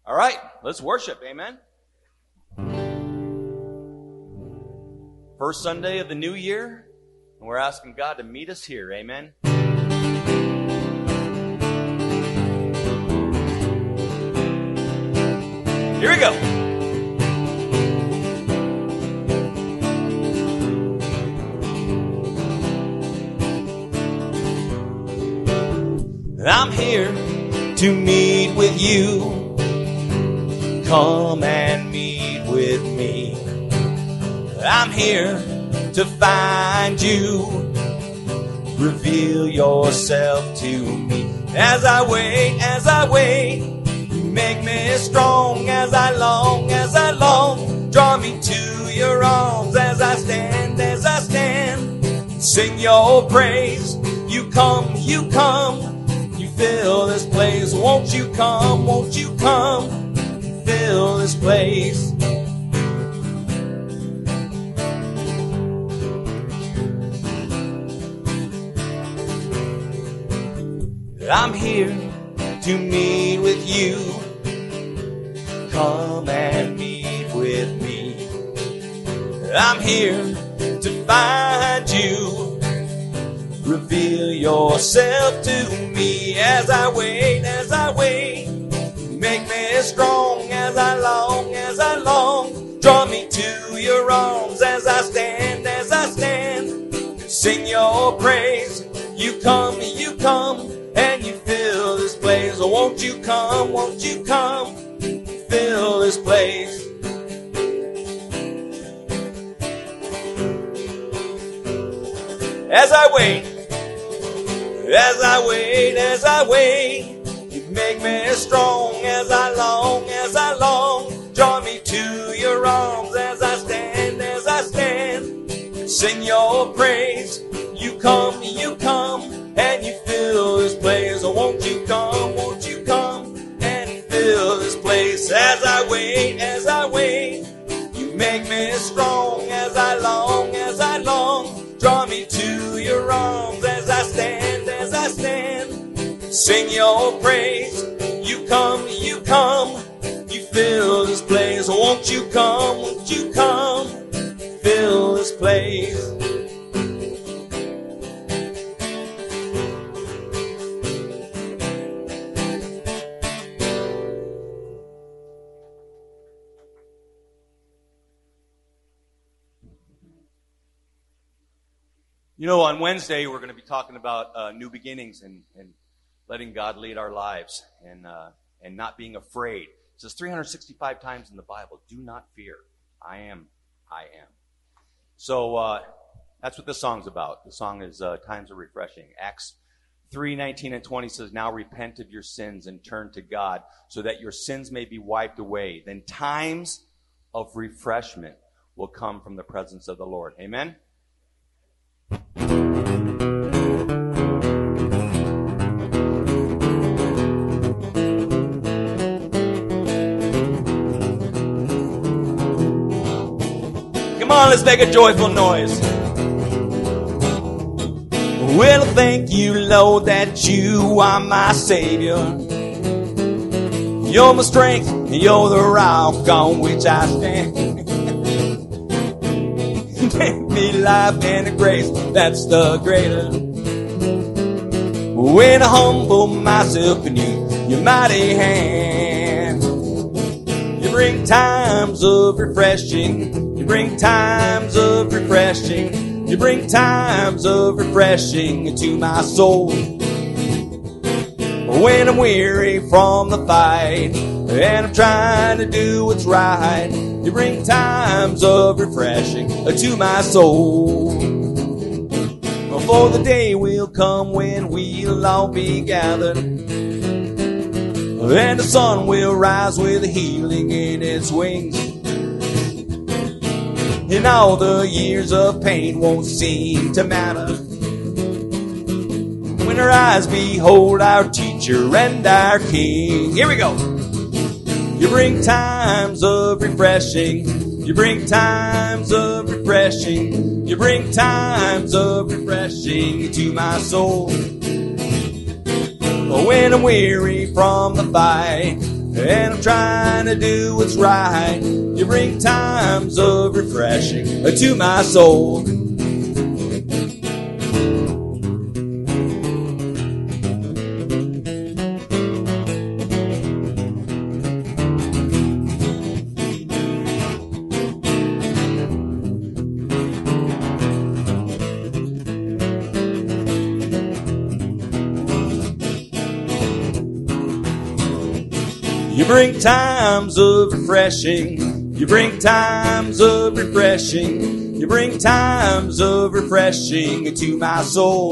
All right, let's worship. Amen. First Sunday of the new year, and we're asking God to meet us here. Amen. Here we go. I'm here to meet with you. Come and meet with me. I'm here to find you. Reveal yourself to me. As I wait, you make me strong. As I long, draw me to your arms. As I stand, sing your praise. You come, you fill this place. Won't you come, fill this place. I'm here to meet with you. Come and meet with me. I'm here to find you. Reveal yourself to me. As I wait, make me strong. As I long, draw me to your arms. As I stand, sing your praise. You come, and you fill this place. Won't you come, fill this place. As I wait, you make me strong. As I long, draw me to your arms. As I stand, sing your praise. You come, and you fill this place. Won't you come, and fill this place. As I wait, you make me strong. As I long, draw me to your arms. As I stand, sing your praise. You come, you fill this place. Won't you come, fill this place. You know, on Wednesday, we're going to be talking about new beginnings and letting God lead our lives and not being afraid. It says 365 times in the Bible, do not fear. I am. So that's what this song's about. The song is Times of Refreshing. Acts 3:19 and 20 says, now repent of your sins and turn to God so that your sins may be wiped away. Then times of refreshment will come from the presence of the Lord. Amen? Come on, let's make a joyful noise. Well, thank you, Lord, that you are my Savior. You're my strength, you're the rock on which I stand. Give me life and grace, that's the greater. When I humble myself in your mighty hand, you bring times of refreshing. You bring times of refreshing. You bring times of refreshing to my soul. When I'm weary from the fight and I'm trying to do what's right, you bring times of refreshing to my soul. For the day will come when we'll all be gathered, and the sun will rise with healing in its wings, and all the years of pain won't seem to matter when our eyes behold our teacher and our King. Here we go. You bring times of refreshing. You bring times of refreshing. You bring times of refreshing to my soul. When I'm weary from the fight and I'm trying to do what's right. You bring times of refreshing to my soul. You bring times of refreshing. You bring times of refreshing. You bring times of refreshing to my soul.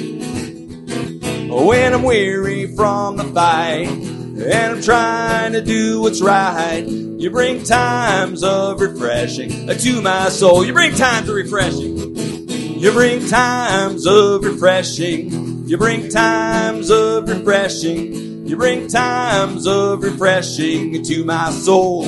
When I'm weary from the fight and I'm trying to do what's right, you bring times of refreshing to my soul. You bring times of refreshing. You bring times of refreshing. You bring times of refreshing. You bring times of refreshing to my soul.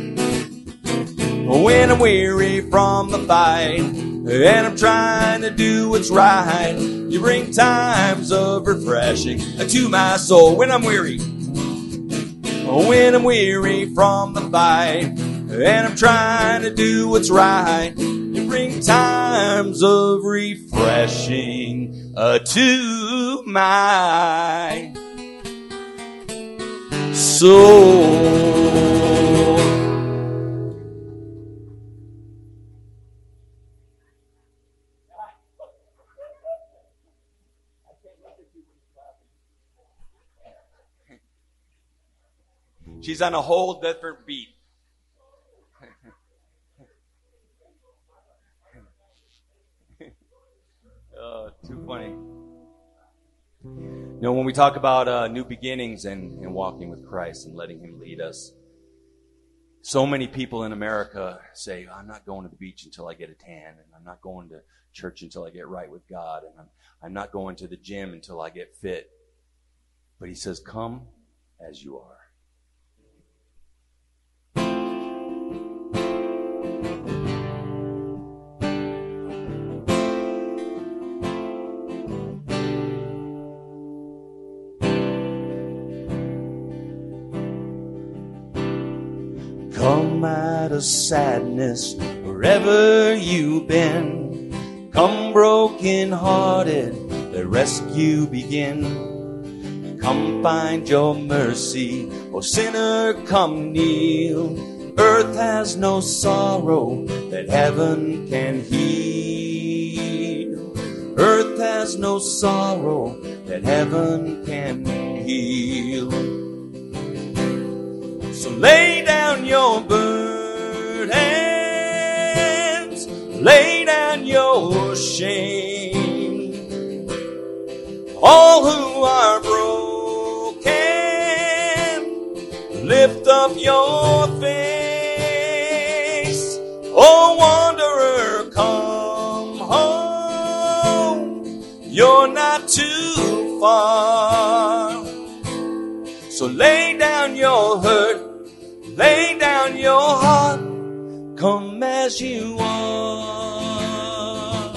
When I'm weary from the fight and I'm trying to do what's right, you bring times of refreshing to my soul. When I'm weary from the fight and I'm trying to do what's right, you bring times of refreshing to my soul. She's on a whole different beat. Too funny. You know, when we talk about new beginnings and walking with Christ and letting Him lead us, so many people in America say, I'm not going to the beach until I get a tan, and I'm not going to church until I get right with God, and I'm not going to the gym until I get fit. But He says, come as you are. Come out of sadness wherever you've been. Come broken hearted, let rescue begin. Come find your mercy, O sinner, come kneel. Earth has no sorrow that heaven can heal. Earth has no sorrow that heaven can heal. So lay down your burdens, lay down your shame. All who are broken, lift up your face. Oh, wanderer, come home. You're not too far. So lay down your hurt, lay down your heart, come as you are.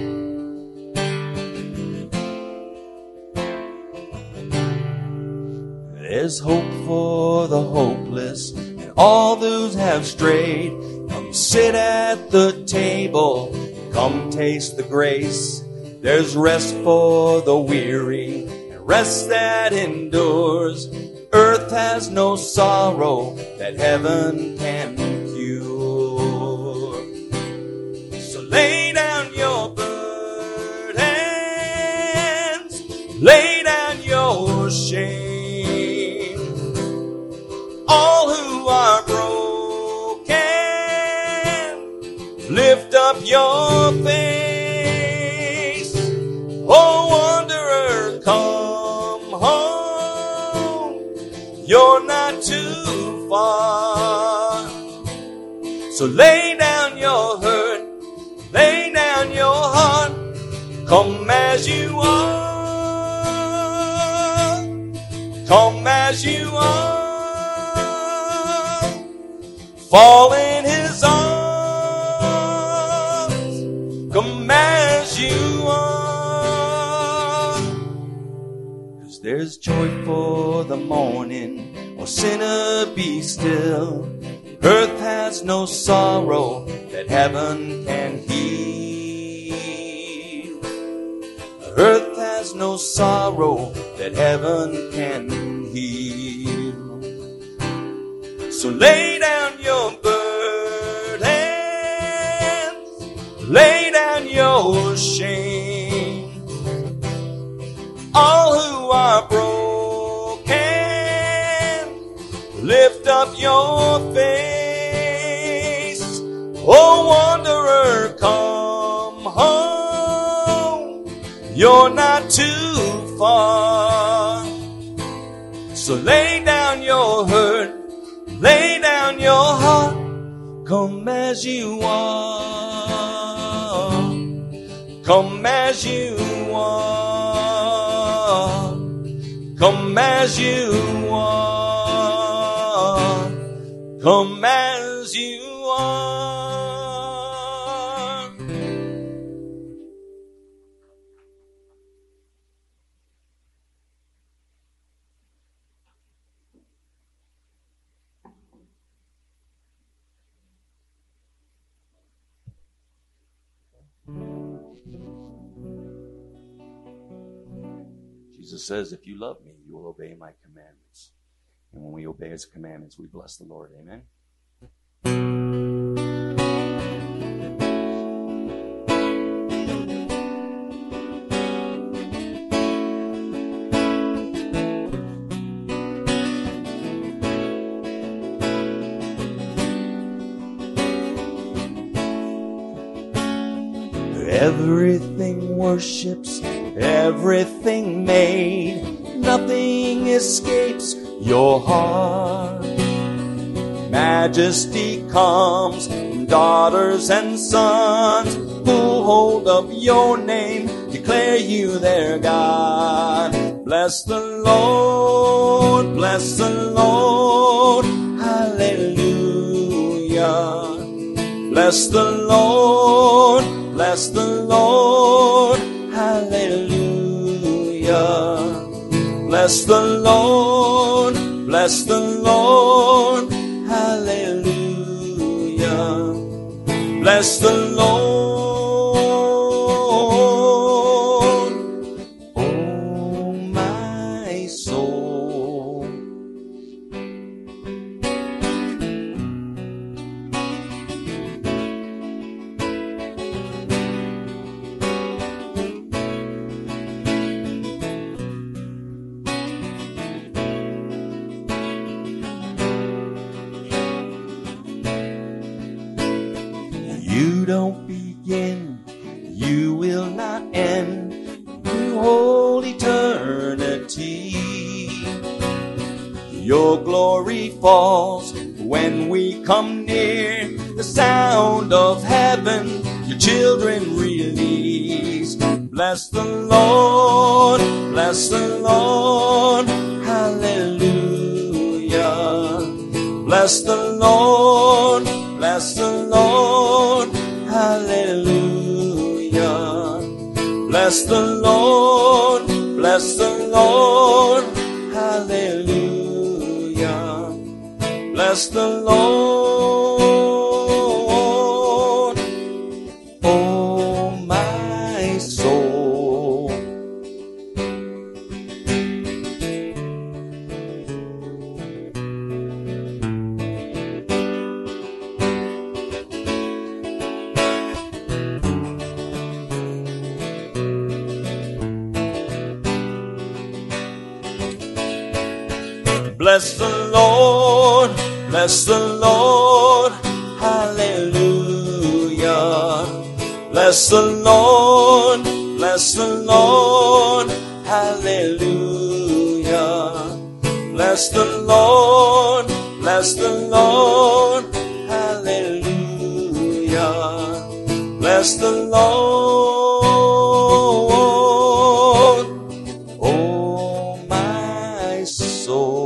There's hope for the hopeless and all those have strayed. Come sit at the table, come taste the grace. There's rest for the weary and rest that endures. Earth has no sorrow that heaven can cure. So lay down your burdens, lay down your shame. All who are broken, lift up your face. Oh, wanderer, come home. You're not too far. So lay down your hurt, lay down your heart, come as you are, come as you are. Fall in His arms, come as you are. 'Cause there's joy for the morning, Oh, sinner, be still. Earth has no sorrow that heaven can heal. Earth has no sorrow that heaven can heal. So lay down your burdens, lay down your shame. All who are broken, lift up your face. Oh, wanderer, come home. You're not too far. So lay down your hurt, lay down your heart. Come as you are. Come as you are. Come as you are. Come as you are. Jesus says, if you love me, you will obey my commandments. And when we obey his commandments, we bless the Lord. Amen. Everything worships, everything made, nothing escapes your heart. Majesty comes from daughters and sons who hold up your name, declare you their God. Bless the Lord, bless the Lord, hallelujah. Bless the Lord, bless the Lord, hallelujah. Bless the Lord, bless the Lord, hallelujah. Bless the Lord, oh my soul. You don't begin, you will not end, you hold eternity. Your glory falls when we come near, the sound of heaven your children release. Bless the Lord, bless the Lord, hallelujah. Bless the Lord, bless the Lord, hallelujah. Bless the Lord, bless the Lord, hallelujah. Bless the Lord, oh my soul. Bless the Lord, bless the Lord, hallelujah. Bless the Lord, bless the Lord, hallelujah. Bless the Lord, bless the Lord, hallelujah. Bless the Lord, oh my soul.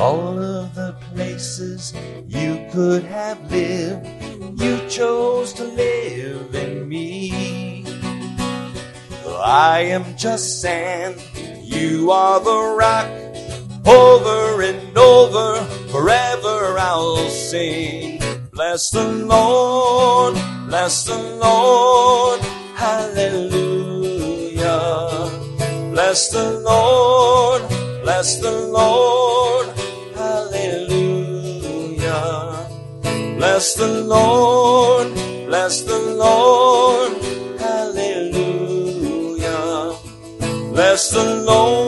all of the places you could have lived, you chose to live in me. I am just sand, you are the rock. Over and over, forever I'll sing. Bless the Lord, hallelujah. Bless the Lord, hallelujah. Bless the Lord, hallelujah. Bless the Lord.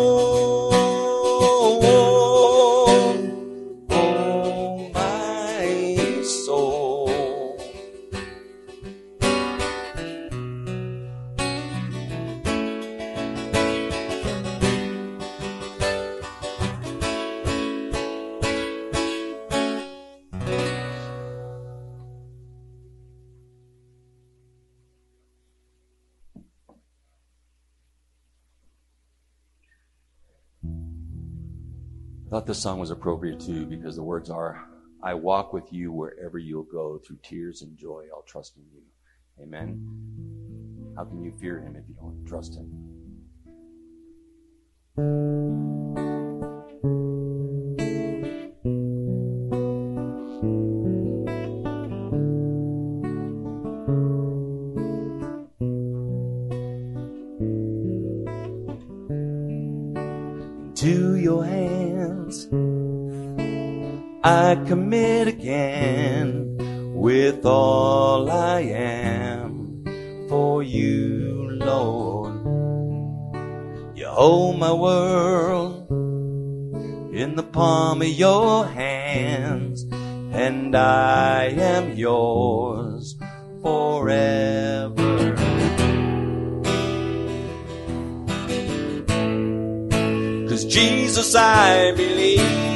I thought this song was appropriate too because the words are, I walk with you wherever you'll go, through tears and joy I'll trust in you. Amen. How can you fear him if you don't trust him? To your hands I commit again, with all I am for you, Lord. You hold my world in the palm of your hands, and I am yours forever. 'Cause Jesus, I believe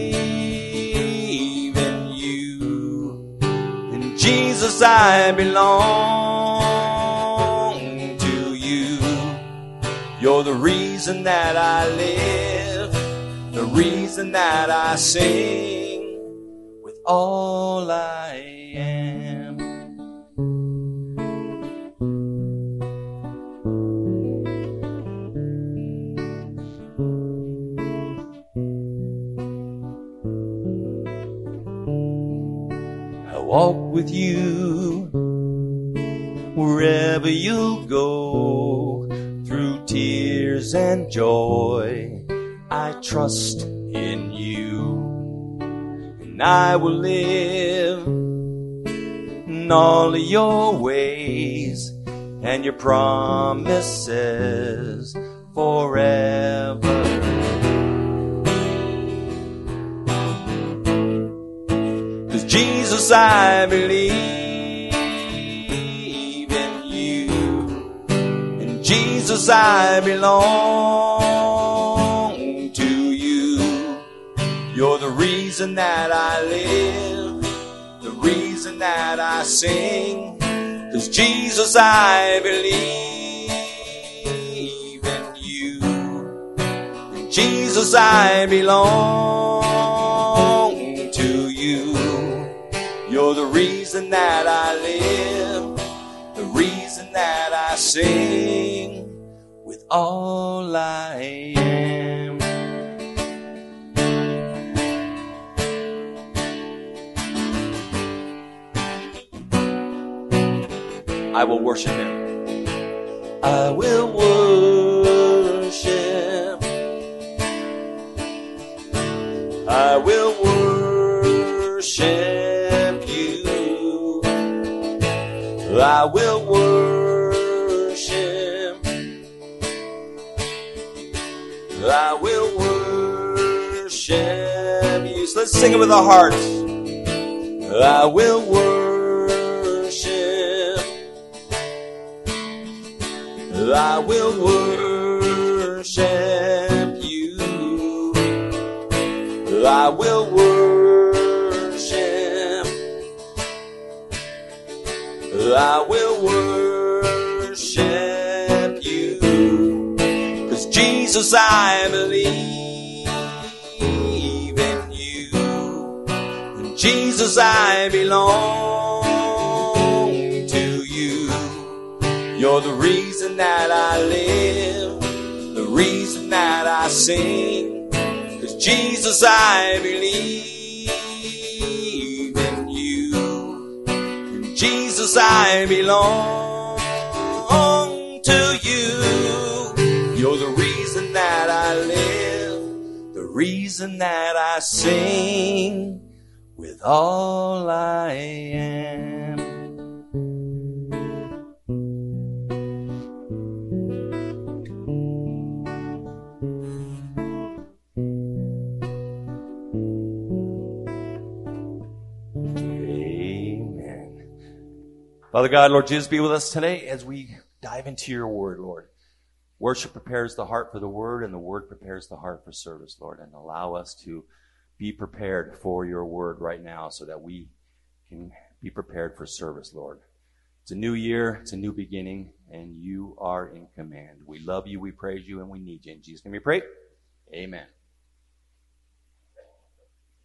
in you. In Jesus, I belong to you. You're the reason that I live, the reason that I sing with all I am. Walk with you wherever you'll go, through tears and joy. I trust in you, and I will live in all of your ways and your promises forever. Jesus, I believe in you. In Jesus, I belong to you. You're the reason that I live, the reason that I sing. 'Cause Jesus, I believe in you. In Jesus, I belong to you. You're the reason that I live, the reason that I sing with all I am. I will worship him. I will worship. I will worship. I will worship. I will worship you. So let's sing it with our hearts. I will worship. I will worship you. I will worship. I will worship you. 'Cause Jesus, I believe in you. Jesus, I belong to you. You're the reason that I live, the reason that I sing. 'Cause Jesus, I believe in you. And Jesus, I belong to you. You're the reason that I live, the reason that I sing with all I am. Amen. Father God, Lord Jesus, be with us today as we dive into your word, Lord. Worship prepares the heart for the word, and the word prepares the heart for service, Lord. And allow us to be prepared for your word right now so that we can be prepared for service, Lord. It's a new year, it's a new beginning, and you are in command. We love you, we praise you, and we need you. In Jesus' name we pray. Amen.